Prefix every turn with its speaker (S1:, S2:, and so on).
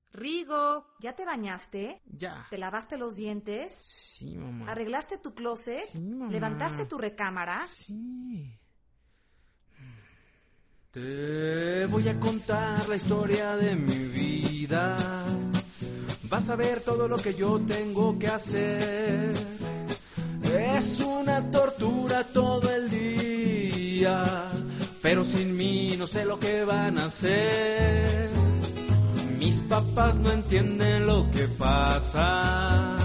S1: Rigo, ¿ya te bañaste?
S2: Ya.
S1: ¿Te lavaste los dientes?
S2: Sí, mamá.
S1: ¿Arreglaste tu closet?
S2: Sí, mamá.
S1: ¿Levantaste tu recámara?
S2: Sí.
S3: Te voy a contar la historia de mi vida. Vas a ver todo lo que yo tengo que hacer. Es una tortura todo el día, pero sin mí no sé lo que van a hacer. Mis papás no entienden lo que pasa.